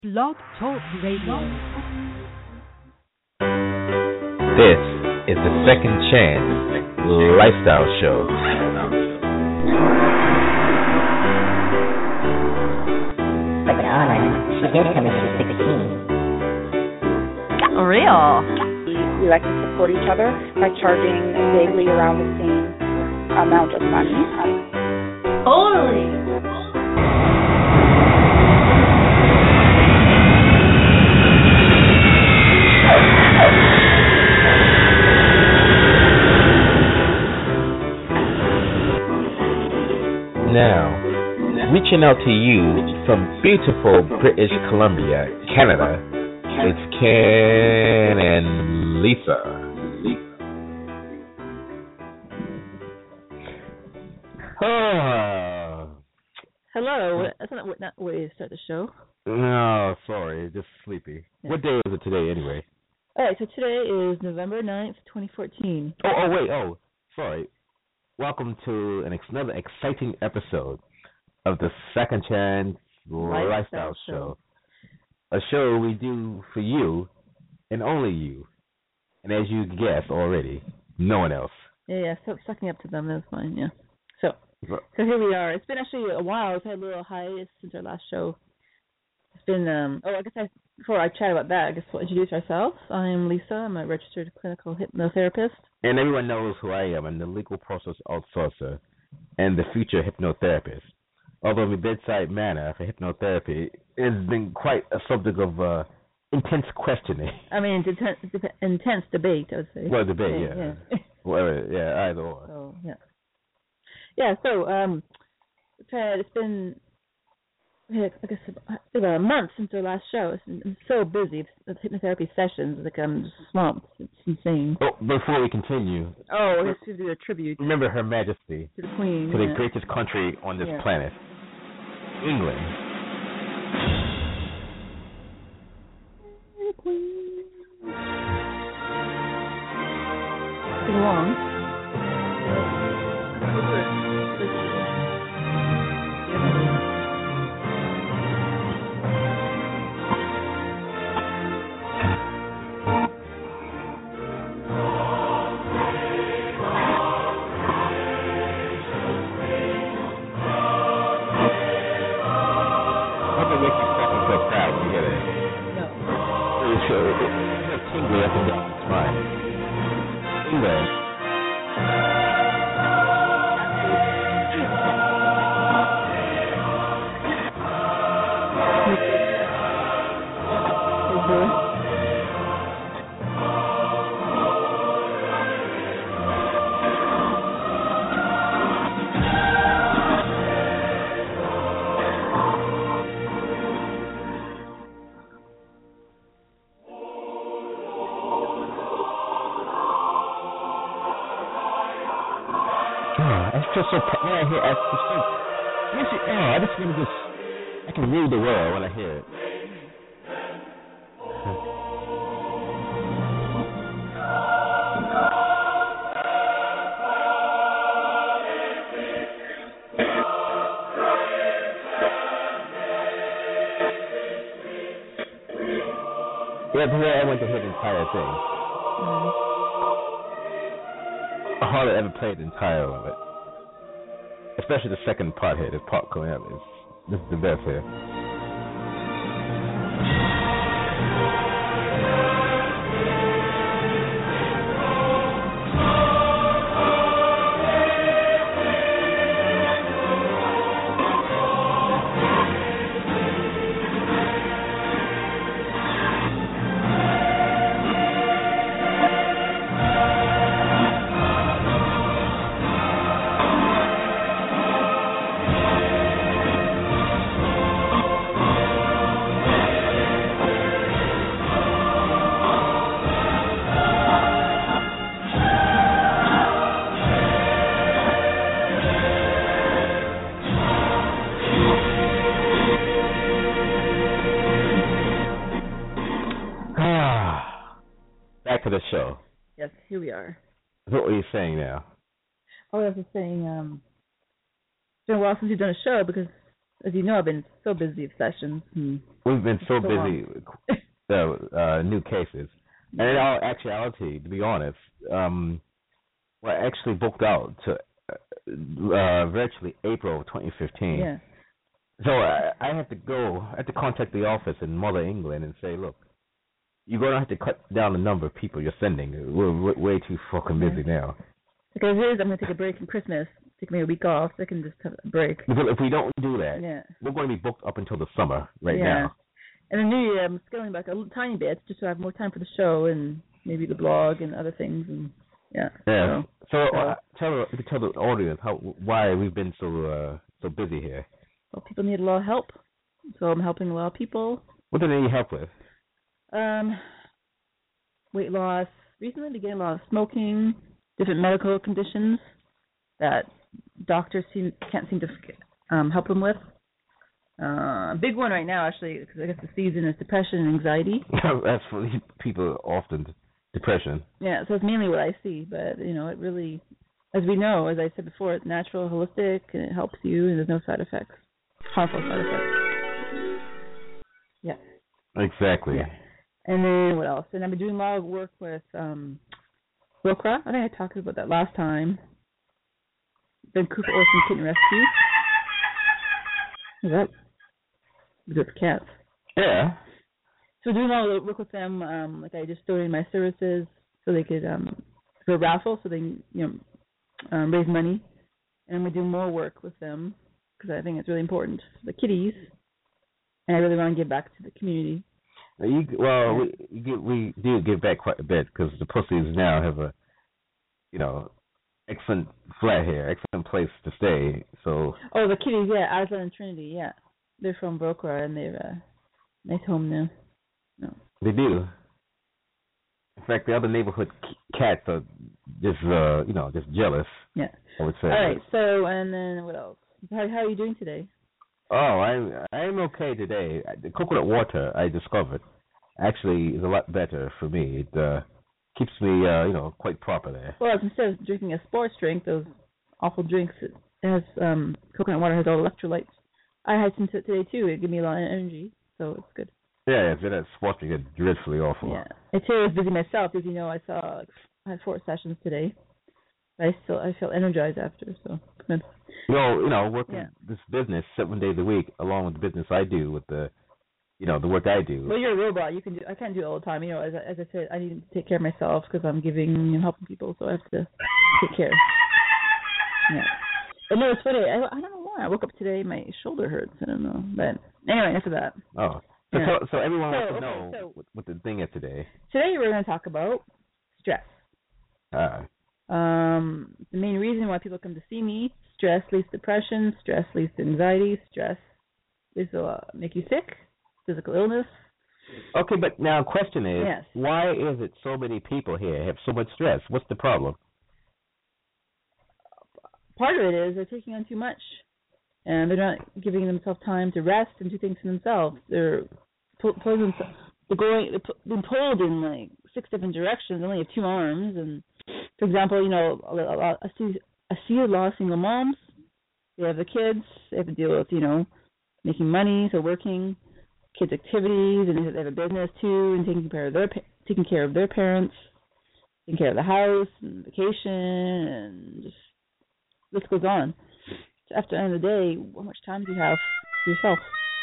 Blog Talk Radio. This is the Second Chance Lifestyle Show. Like an honor, she did come into 16. Real. We like to support each other by charging vaguely around the same amount of money. Totally. Now, reaching out to you from beautiful British Columbia, Canada, it's Ken and Lisa. Hello. That's not the way to start the show. No, sorry, just sleepy. Yeah. What day is it today, anyway? All right, so today is November 9th, 2014. Oh, sorry. Welcome to another exciting episode of the Second Chance Lifestyle Show. A show we do for you and only you. And as you guessed already, no one else. Yeah, stop sucking up to them. That's fine, yeah. So here we are. It's been actually a while. We've had a little hiatus since our last show. It's been, before I chat about that, I guess we'll introduce ourselves. I'm Lisa. I'm a registered clinical hypnotherapist. And everyone knows who I am. I'm the legal process outsourcer and the future hypnotherapist. Although my bedside manner for hypnotherapy has been quite a subject of intense questioning. I mean, intense debate, I would say. Well, debate, yeah. Whatever, yeah, either or. So, yeah. Yeah, so it's been, I guess, about a month since our last show. I'm so busy with hypnotherapy sessions, like I'm just swamped. It's insane. Oh, before we continue. Oh, let's do a tribute. Remember Her Majesty. To the Queen. To the greatest country on this planet. England. Queen. Sing along. I can rule the world when I hear it. Yeah, before I went to hear the entire thing. I hardly ever played the entire of it. Especially the second part here, the part coming up this is the best here. Back to the show. Yes, here we are. What were you saying now? Oh, I was just saying, it's been a while since we've done a show because as you know, I've been so busy with sessions. We've been so busy with new cases. And in all actuality, to be honest, we're actually booked out to virtually April of 2015. Yeah. So I have to contact the office in Mother England and say, look, you're going to have to cut down the number of people you're sending. We're way too fucking busy now. Because I'm going to take a break from Christmas. Take me a week off so I can just have a break. Because if we don't do that, we're going to be booked up until the summer now. And the new year, I'm scaling back a tiny bit just to have more time for the show and maybe the blog and other things. And So tell the audience why we've been so busy here. Well, people need a lot of help, so I'm helping a lot of people. What do they need help with? Weight loss. Recently, they're getting a lot of smoking, different medical conditions that doctors can't seem to help them with. Big one right now, actually, because I guess the season is depression and anxiety. That's for people often, depression. Yeah, so it's mainly what I see, but, it really, as we know, as I said before, it's natural, holistic, and it helps you, and there's no side effects, harmful side effects. Yeah. Exactly. Yeah. And then what else? And I've been doing a lot of work with Brokra. I think I talked about that last time. Vancouver Orphan Kitten Rescue. Is that? With cats. Yeah. So doing all the work with them, I just donated my services so they could for a raffle, so they can raise money, and I'm gonna do more work with them because I think it's really important for the kitties, and I really want to give back to the community. We do give back quite a bit because the pussies now have a excellent flat here, excellent place to stay. So. Oh, the kitties, yeah, Aslan and Trinity, yeah. They're from Brokra, and they've a nice home now. No. They do. In fact, the other neighborhood cats are just jealous. Yeah. I would say. All right. So, and then what else? How are you doing today? Oh, I'm okay today. The coconut water I discovered actually is a lot better for me. It keeps me, quite proper there. Well, instead of drinking a sports drink, those awful drinks, it has coconut water has all electrolytes. I had some today too. It gave me a lot of energy, so it's good. Yeah, it's that sports drink is dreadfully awful. Yeah, today I was busy myself, as you know. I had 4 sessions today. But I feel energized after, so good. Working this business 7 days a week, along with the business I do with the work I do. Well, you're a robot. I can't do it all the time. As I said, I need to take care of myself because I'm helping people, so I have to take care. Yeah. But no, it's funny. I don't know why. I woke up today, my shoulder hurts. I don't know. But anyway, after that. Oh. So everyone wants to know what the thing is today. Today we're going to talk about stress. The main reason why people come to see me, stress leads to depression, stress leads to anxiety, stress leads to make you sick, physical illness. Okay, but now the question is, why is it so many people here have so much stress? What's the problem? Part of it is they're taking on too much, and they're not giving themselves time to rest and do things for themselves. They're being pulled in 6 different directions. They only have 2 arms, and for example, I see a lot of single moms. They have the kids. They have to deal with making money, so working, kids' activities, and they have a business too, and taking care of their parents, taking care of the house, and vacation, and just this goes on. So after the end of the day, how much time do you have for yourself?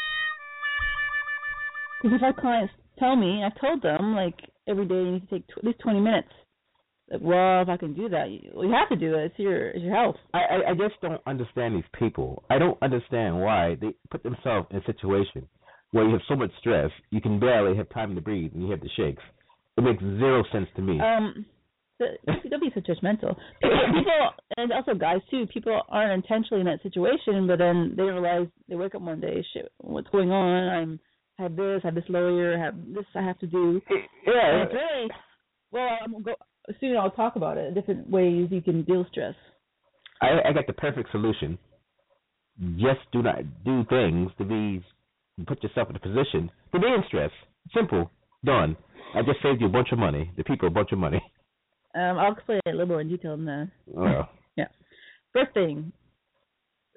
Because if our clients tell me, I've told them, every day you need to take at least 20 minutes. Well, if I can do that, you have to do it. It's your health. I just don't understand these people. I don't understand why they put themselves in a situation where you have so much stress, you can barely have time to breathe, and you have the shakes. It makes 0 sense to me. Don't be so judgmental. People, and also guys too, people aren't intentionally in that situation, but then they realize, they wake up one day, shit, what's going on? I have this lawyer, I have this I have to do. Yeah. And it's really, soon I'll talk about it, different ways you can deal with stress. I got the perfect solution. Just do not do things to put yourself in a position to be in stress. Simple. Done. I just saved you a bunch of money. The people a bunch of money. I'll explain it a little more in detail than that. Well. Yeah. First thing,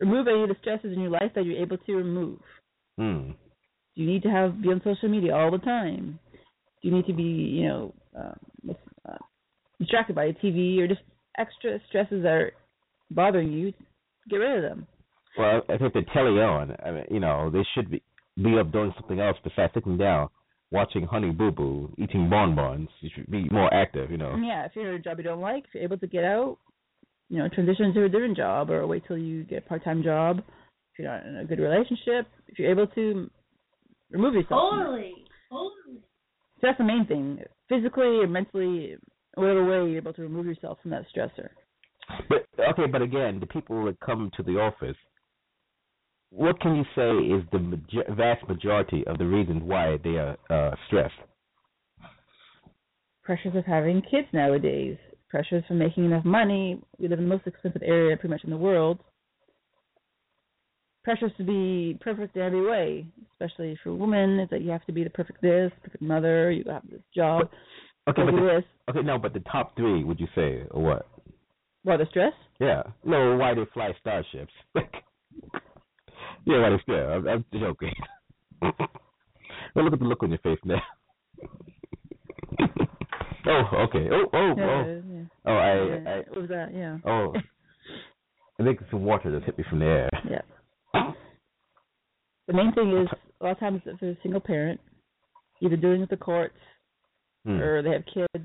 remove any of the stresses in your life that you're able to remove. Hmm. Do you need to be on social media all the time? Do you need to be, distracted by a TV or just extra stresses that are bothering you? Get rid of them. Well, I think the telly on. I mean, they should be up doing something else besides sitting down, watching Honey Boo Boo, eating bonbons. You should be more active, Yeah, if you're in a job you don't like, if you're able to get out, transition to a different job or wait till you get a part-time job. If you're not in a good relationship, if you're able to remove yourself. Totally. So that's the main thing. Physically or mentally, whatever way you're able to remove yourself from that stressor. But again, the people that come to the office, what can you say is the vast majority of the reasons why they are stressed? Pressures of having kids nowadays. Pressures from making enough money. We live in the most expensive area pretty much in the world. Pressures to be perfect in every way, especially for women. It's that you have to be the perfect this, perfect mother. You have this job. But the top three, would you say, or what? What, the stress? Yeah. No, why they fly starships? Yeah, why they stress? I'm joking. Well, look at the look on your face now. Oh, okay. Yeah. What was that? Yeah. Oh, I think some water just hit me from the air. Yeah. The main thing is, a lot of times if there's a single parent, either dealing with the courts or they have kids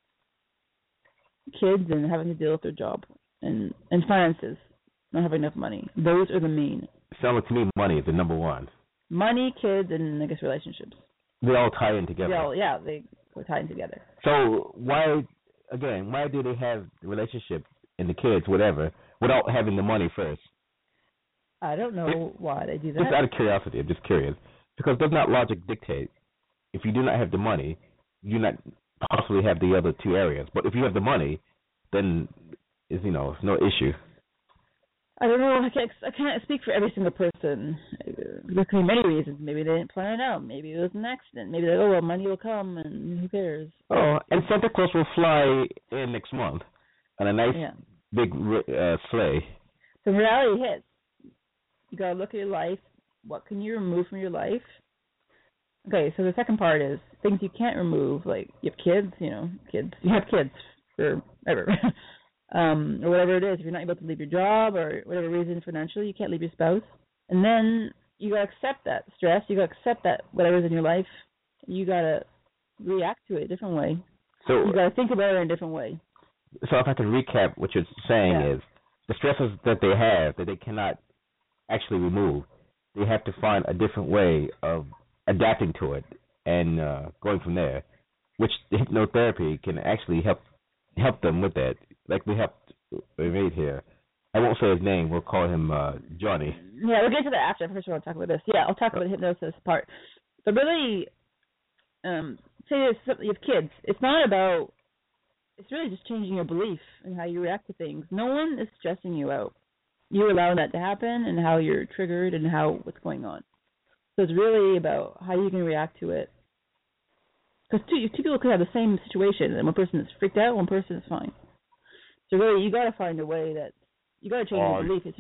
and having to deal with their job and finances, not having enough money. Those are the main. Sounds like to me money is the number one. Money, kids, and I guess relationships. They all tie in together. They tie in together. So why do they have the relationship and the kids, whatever, without having the money first? I don't know why they do that. Just out of curiosity, I'm just curious. Because does not logic dictate if you do not have the money, you do not possibly have the other two areas. But if you have the money, then it's no issue. I don't know. I can't speak for every single person. There could be many reasons. Maybe they didn't plan it out. Maybe it was an accident. Maybe they money will come and who cares. Oh, and Santa Claus will fly in next month on a nice big sleigh. So reality hits. You gotta look at your life. What can you remove from your life? Okay, so the second part is things you can't remove, like you have kids, you have kids forever. Or whatever it is. If you're not able to leave your job or whatever reason financially, you can't leave your spouse. And then you got to accept that stress. You got to accept that whatever's in your life, you got to react to it a different way. So you got to think about it in a different way. So if I can recap, what you're saying is the stresses that they have that they cannot actually remove, they have to find a different way of adapting to it and going from there, which the hypnotherapy can actually help them with that. Like we helped a mate here. I won't say his name. We'll call him Johnny. Yeah, we'll get to that after. First, I want to talk about this. Yeah, I'll talk about the hypnosis part. But really, say you have kids. It's really just changing your belief and how you react to things. No one is stressing you out. You're allowing that to happen and how you're triggered and what's going on. So it's really about how you can react to it. Because two people could have the same situation, and one person is freaked out, one person is fine. So really, you got to find a way that you got to change your belief. It's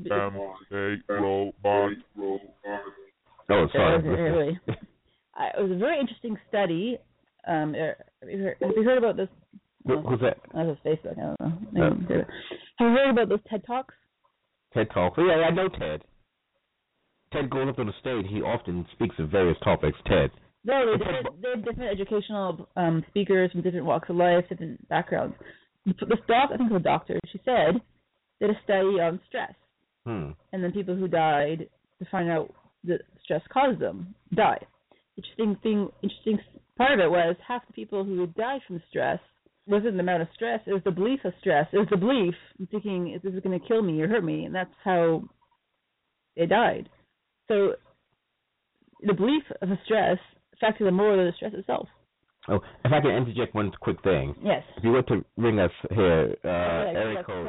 Oh, sorry. Really. It was a very interesting study. Have you heard about this? Who's that? That was Facebook. I don't know. Have you heard about those TED Talks? TED Talks. Yeah, I know Ted. Ted goes up on the stage. He often speaks of various topics. Ted. No, they have different educational speakers from different walks of life, different backgrounds. This doc, I think it was a doctor, she said, did a study on stress. And then people who died to find out that stress caused them died. Interesting part of it was half the people who had died from stress wasn't the amount of stress, it was the belief of stress. It was the belief in thinking, if this is going to kill me or hurt me, and that's how they died. So the belief of the stress affected them more than the stress itself. Oh, if I can interject one quick thing. Yes. If you were to ring us here, area code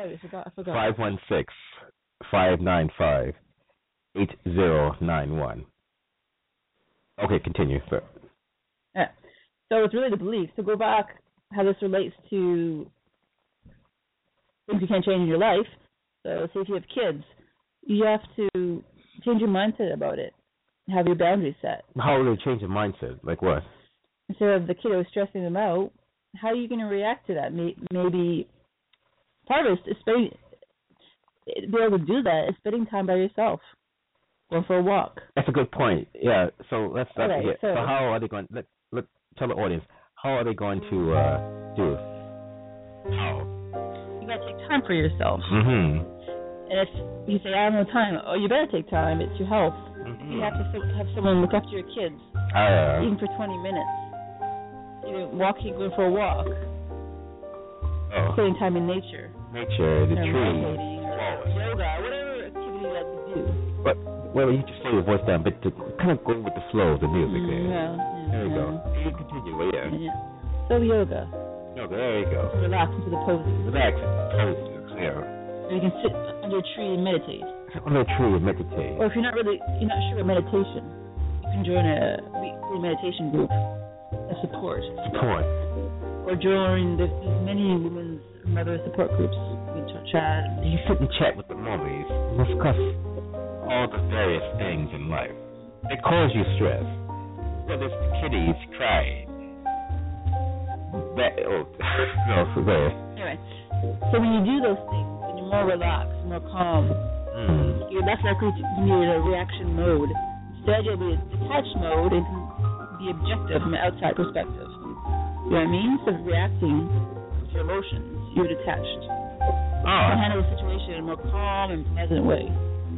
516-595-8091. Okay, continue, sir. Yeah. So it's really the belief. So go back how this relates to things you can't change in your life. So say if you have kids, You have to change your mindset about it. Have your boundaries set. How will they change your mindset? Like what? Instead of the kiddo stressing them out, how are you going to react to that? Maybe part of it is be able to do that is spending time by yourself. Going for a walk. That's a good point. Yeah. So let's start here. So how are they going? Let tell the audience. How are they going to do it? How? You got to take time for yourself. Mm-hmm. And if you say, I have no time, you better take time. It's your health. Mm-hmm. You have to have someone look after your kids, even for 20 minutes. Either walking, going for a walk, spending time in nature. Nature, the tree. Meditating, or yoga, whatever activity you like to do. But well, you just slow your voice down, but to kind of go with the flow of the music there. There you go. You can continue, yeah. So yoga. Yoga, there you go. Relax into the poses. Relax into the poses, yeah. You can sit under a tree and meditate. Under a tree and meditate. Or if you're not sure about meditation, you can join a weekly meditation group of support. Or join there's many women's mother support groups. You can chat. You sit and chat with the mommies and discuss all the various things in life that cause you stress. Whether it's the kiddies crying. Anyway, so when you do those things, when you're more relaxed, more calm, you're less likely to be in a reaction mode. Instead, you'll be in a detached mode and be objective from an outside perspective. You know what I mean? Instead of reacting with your emotions, you're detached. You can handle the situation in a more calm and pleasant way.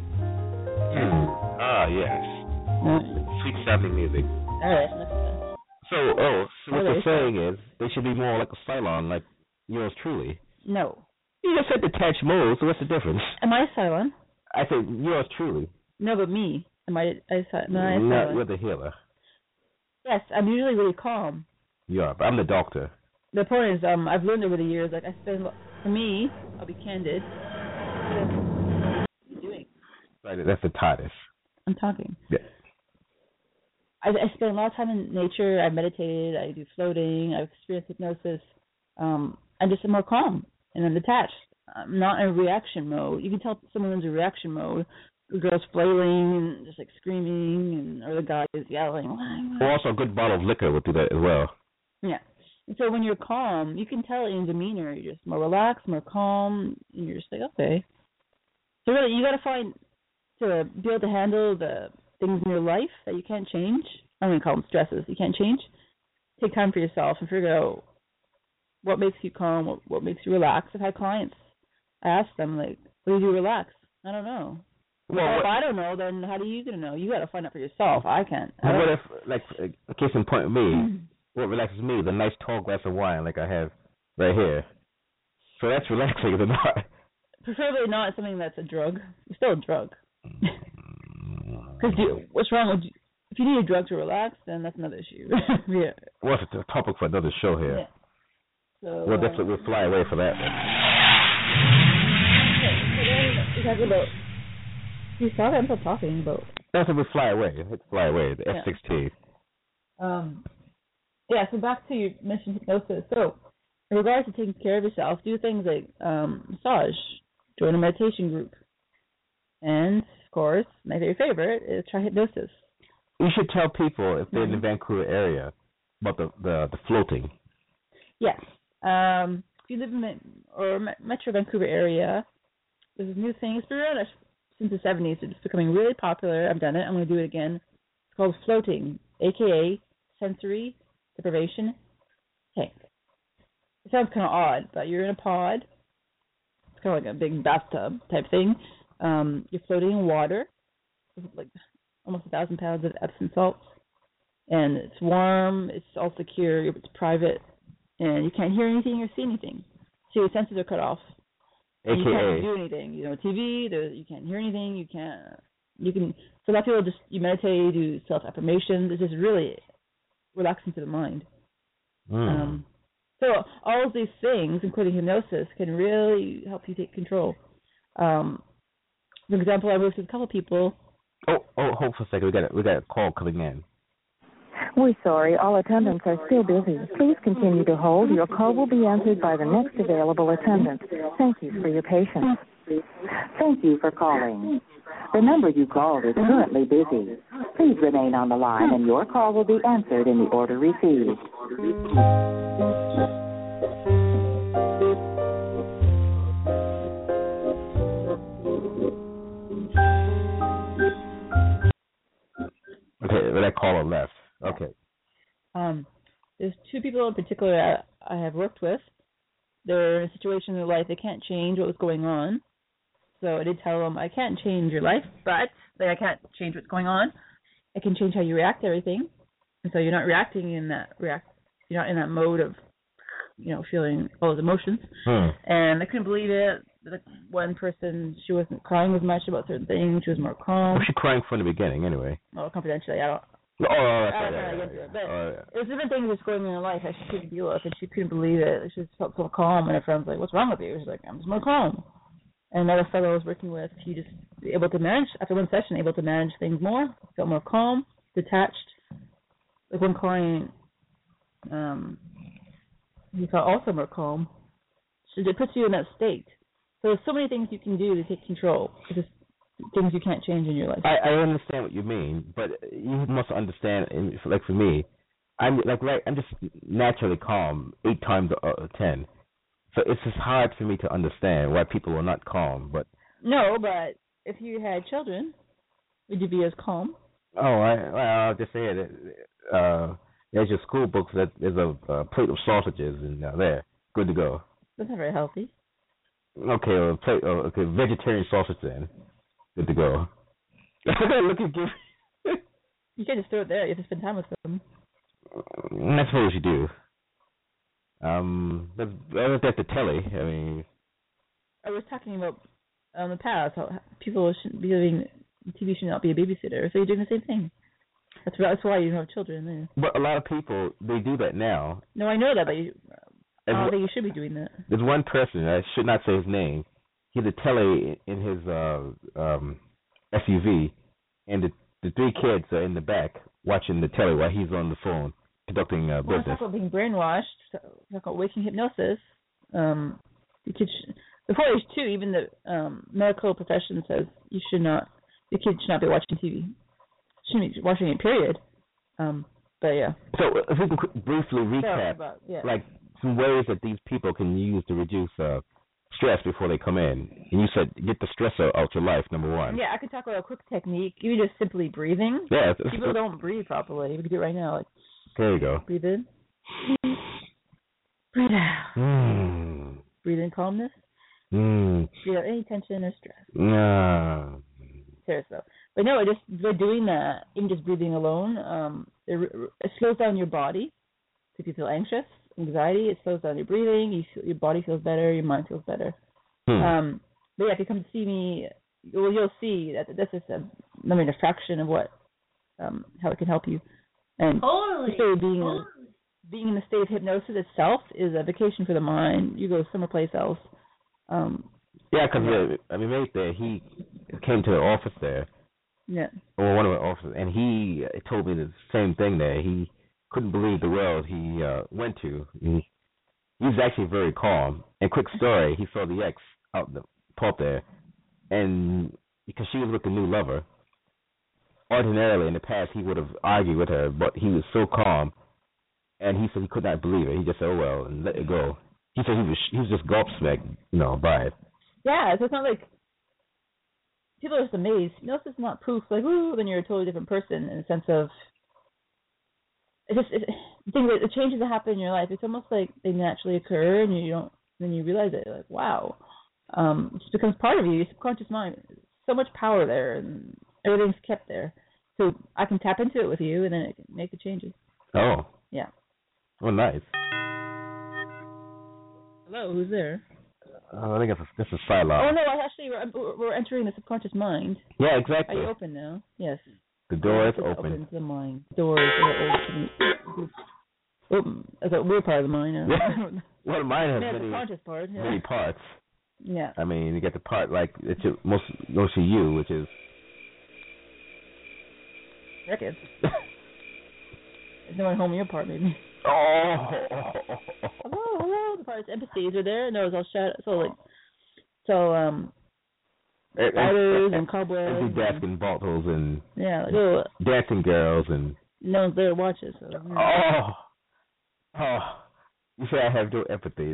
Yes. Sweet sounding music. Alright, enough of that. So what you're saying is they should be more like a Cylon, like yours truly. No. You just said detached mode, so what's the difference? Am I a Cylon? I said yours truly. No, but me. Am I a Cylon? No, you're the healer. Yes, I'm usually really calm. You are, but I'm the doctor. The point is, I've learned over the years, like for me, I'll be candid. What are you doing? Right, that's the TARDIS. I'm talking. Yeah. I spend a lot of time in nature. I meditated. I do floating. I've experienced hypnosis. I'm just more calm and I'm detached. I'm not in reaction mode. You can tell someone's in reaction mode. The girl's flailing and just like screaming, or the guy is yelling. Or also a good bottle of liquor would do that as well. Yeah. And so when you're calm, you can tell in demeanor. You're just more relaxed, more calm, and you're just like, okay. So really, you got to find to be able to handle the things in your life that you can't change. I'm going to call them stresses. You can't change. Take time for yourself and figure out what makes you calm, what makes you relax. I've had clients, I ask them, like, what do you do to relax? I don't know. Well, if I don't know, then how do you going to know? You got to find out for yourself. I can't. What if, like, a case in point with me, what relaxes me? The nice tall glass of wine like I have right here. So that's relaxing, is it not? Preferably not something that's a drug. It's still a drug. Because what's wrong with you? If you need a drug to relax, then that's another issue. Yeah. Well, it's a topic for another show here. Yeah. So, we'll fly away for that. Okay, so then we talk about. You saw that I'm still talking about. That's what we fly away. Let's fly away. The F-16. Yeah. So back to your mission hypnosis. So, in regards to taking care of yourself, do things like massage, join a meditation group, and of course, my very favorite is try hypnosis. You should tell people if they're in the Vancouver area about the floating. Yes. If you live in the Metro Vancouver area, there's a new thing. It's been around since the 70s. It's becoming really popular. I've done it. I'm going to do it again. It's called floating, a.k.a. sensory deprivation tank. It sounds kind of odd, but you're in a pod. It's kind of like a big bathtub type thing. You're floating in water. It's like almost 1,000 pounds of Epsom salts. And it's warm. It's all secure. It's private. And you can't hear anything or see anything. So your senses are cut off. AKA. You can't do anything. You know, TV, you can't hear anything. You can, so a lot of people you meditate, do self-affirmations. It's just really relaxing to the mind. So all of these things, including hypnosis, can really help you take control. For example, I worked with a couple of people. Hold for a second. We got a call coming in. We're sorry, all attendants are still busy. Please continue to hold. Your call will be answered by the next available attendant. Thank you for your patience. Thank you for calling The number you called is currently busy. Please remain on the line and your call will be answered in the order received. Okay, that caller left. Okay. There's two people in particular I have worked with. They're in a situation in their life they can't change what was going on. So I did tell them, I can't change your life, but I can't change what's going on. I can change how you react to everything. And so you're not reacting in that you're not in that mode of, feeling all those emotions. And I couldn't believe it. The one person, she wasn't crying as much about certain things. She was more calm. Was she crying from the beginning anyway? Well, confidentially, I don't. But there's different things that's going on in her life that she couldn't deal with, and she couldn't believe it. She just felt so calm, and her friend's like, "What's wrong with you?" She's like, "I'm just more calm." And another fellow I was working with, he just able to manage, after one session, able to manage things more, felt more calm, detached. Like one client, he felt also more calm. So it puts you in that state. So there's so many things you can do to take control. It's just things you can't change in your life. I understand what you mean, but you must understand. Like for me, I'm just naturally calm 8 times out of 10. So it's just hard for me to understand why people are not calm. But no, but if you had children, would you be as calm? Oh, I'll just say it. There's your school books. There's a plate of sausages in there. Good to go. That's not very healthy. Okay, a plate. Okay, vegetarian sausage then. Good to go. Look at you. You can't just throw it there. You have to spend time with them. I suppose you do. That's the telly. I mean, I was talking about in the past how people shouldn't be living. TV should not be a babysitter. So you're doing the same thing. That's why you have children there. But a lot of people, they do that now. No, I know that, but I don't think you should be doing that. There's one person, I should not say his name. He had a telly in his SUV, and the 3 kids are in the back watching the telly while he's on the phone conducting business. Talk about being brainwashed. Talk about waking hypnosis. The kids, before age 2, even the medical profession says the kids should not be watching TV. Shouldn't be watching it, period. But yeah. So if we can briefly recap, like some ways that these people can use to reduce stress before they come in. And you said get the stress out your life, number 1. Yeah, I could talk about a quick technique. You just simply breathing. Yeah. People don't breathe properly. We can do it right now. There you go. Breathe in. Breathe out. Breathe in calmness. Breathe out any tension or stress. No. Seriously though. But no, just by doing that, even just breathing alone, it slows down your body. So if you feel anxious, anxiety, it slows down your breathing. Your body feels better. Your mind feels better. But yeah, if you come to see me, you'll see that this is a fraction of what how it can help you. And so being in the state of hypnosis itself is a vacation for the mind. You go someplace else. Yeah, because mate there, he came to the office there. Yeah. Or one of the offices, and he told me the same thing there. He couldn't believe the world he went to. He was actually very calm. And quick story, he saw the ex out the pub there, and because she was with a new lover, ordinarily in the past he would have argued with her, but he was so calm, and he said he could not believe it. He just said, "Oh well," and let it go. He said he was just gobsmacked, by it. Yeah, so it's not like people are just amazed. This is not proof like, ooh, then you're a totally different person in the sense of the changes that happen in your life. It's almost like they naturally occur, and then you realize it. Like, wow, it just becomes part of you. Your subconscious mind, so much power there, and everything's kept there. So I can tap into it with you, and then it can make the changes. Oh. Yeah. Oh, nice. Hello, who's there? I think this is Philo. Oh no, actually we're entering the subconscious mind. Yeah, exactly. Are you open now? Yes. The door is open. Open to the mind. Doors are open. That's a weird part of the mind. Well, mine has the conscious part. Yeah. Many parts. Yeah. I mean, you get the part like it's mostly you, which is. Records. There's no one home in your part, maybe. Oh. Hello. The parts empathies are there. No, it's all shadow. So spiders and cobwebs. And dancing bottles and little dancing girls and no one's there to watch it. So, you say I have no empathy.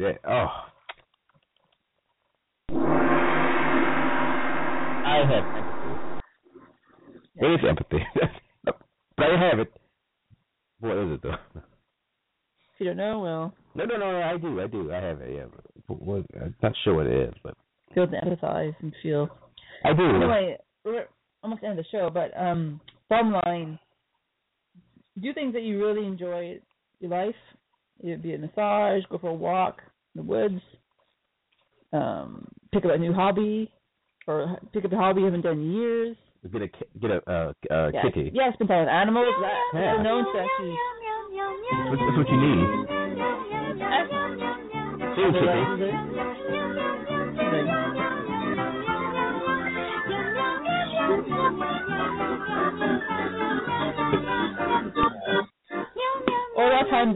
I have empathy. It is empathy, but I have it. What is it though? If you don't know, well. No. I do. I have it. Yeah. I'm not sure what it is, but. Feel to empathize and feel. I do. Anyway, we're almost at the end of the show, but bottom line, do things that you really enjoy in your life. It'd be a massage, go for a walk in the woods, pick up a new hobby, or pick up a hobby you haven't done in years. Get a kitty. Yeah, spend time with animals. That's known to actually. That's what you need. See, kitty. Or a lot of times.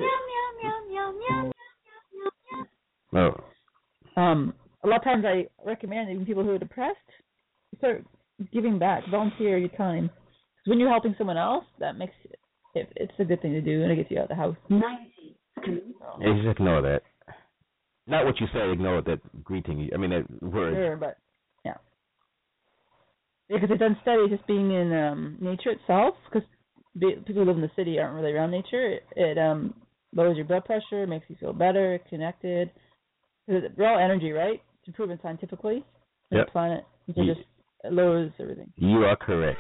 Oh. A lot of times I recommend even people who are depressed start giving back, volunteer your time. Because when you're helping someone else, that makes it's a good thing to do, and it gets you out of the house. Yeah, you just ignore that. Not what you say. Ignore that greeting. I mean that word. Sure, but yeah. Because they've done studies just being in nature itself. Because people who live in the city aren't really around nature. It lowers your blood pressure, makes you feel better, connected. We're all energy, right? It's proven scientifically on the planet. So just it lowers everything. You are correct.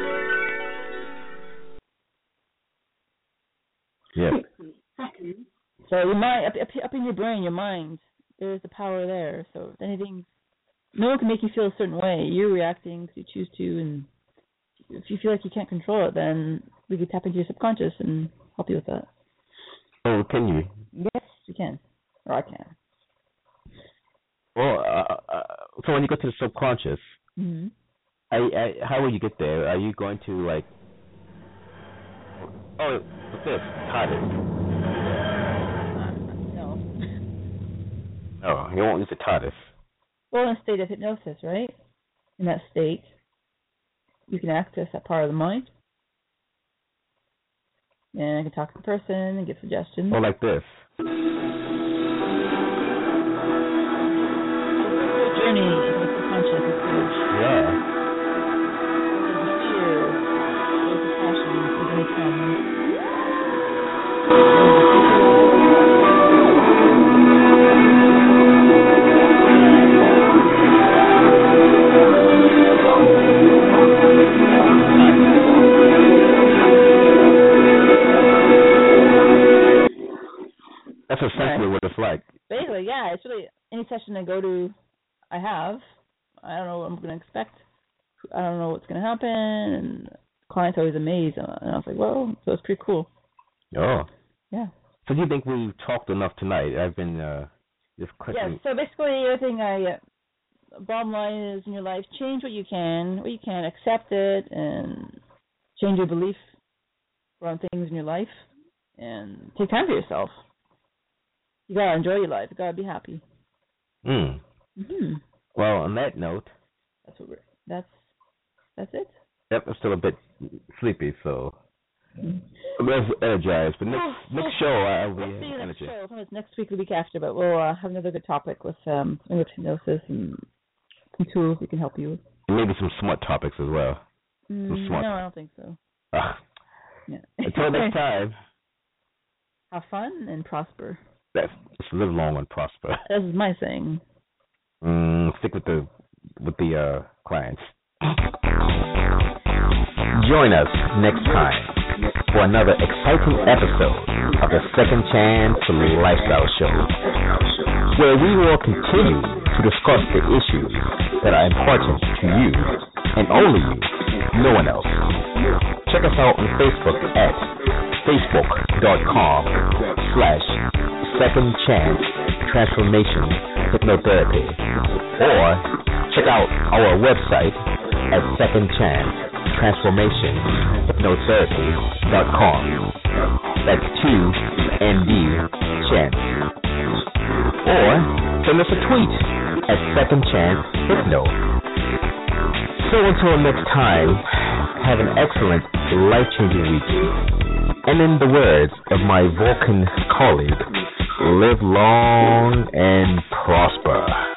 Yeah. So your mind, up in your brain, your mind, there's the power there. So if anything, no one can make you feel a certain way. You're reacting because you choose to, and if you feel like you can't control it, then we can tap into your subconscious and help you with that. Oh, can you? Yes, you can. Or I can. Well, so when you go to the subconscious, how will you get there? Are you going to like? Oh, what's this? TARDIS. No. Oh, you won't use the TARDIS. Well, in a state of hypnosis, right? In that state, you can access that part of the mind. And I can talk to the person and give suggestions. Oh, like this. Journey into the subconscious. Yeah. That's essentially what it's like. Basically, yeah. It's really any session I go to, I don't know what I'm going to expect. I don't know what's going to happen, and clients are always amazed. And I was like, well, so it's pretty cool. Oh. Yeah. So do you think we've talked enough tonight? I've been just clicking. Yeah, so basically everything bottom line is in your life, change what you can, accept it, and change your belief around things in your life, and take time for yourself. You gotta enjoy your life. You gotta be happy. Well, on that note, that's it. Yep, I'm still a bit sleepy, so I'm energized. But next show, I'll be energy. Next week, the week after, but we'll have another good topic with hypnosis and some tools we can help you with. And maybe some smart topics as well. No, I don't think so. Yeah. Until next time. Have fun and prosper. Just live long and prosper. This is my saying. Stick with the clients. Join us next time for another exciting episode of the Second Chance Lifestyle Show, where we will continue to discuss the issues that are important to you and only you, no one else. Check us out on Facebook at facebook.com/Second Chance Transformation Hypnotherapy, or check out our website at secondchancetransformationhypnotherapy.com. That's 2ND Chance. Or send us a tweet at Second Chance Hypno. So until next time, have an excellent, life-changing week. And in the words of my Vulcan colleague, live long and prosper.